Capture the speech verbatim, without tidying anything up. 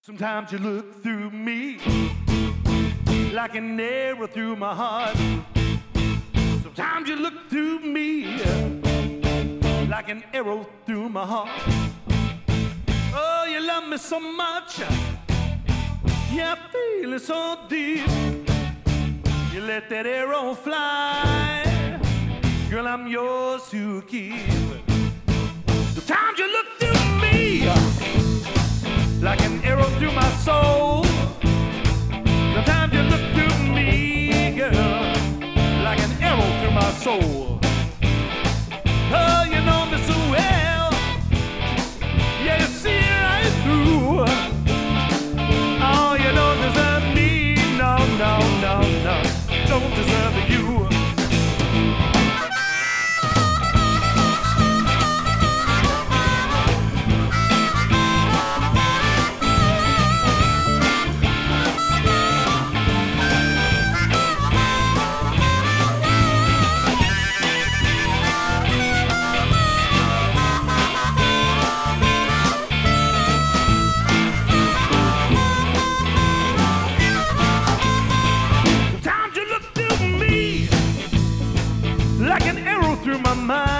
Sometimes you look through me like an arrow through my heart. Sometimes you look through me like an arrow through my heart. Oh, you love me so much, yeah, I feel it so deep. You let that arrow fly, girl, I'm yours to keep. Sometimes you look through me like an arrow through my soul. Sometimes you look through me, girl, like an arrow through my soul. Oh, you know me so well, yeah, you see right through. Oh, you don't deserve me, no, no, no, no, don't deserve you. Like an arrow through my mind.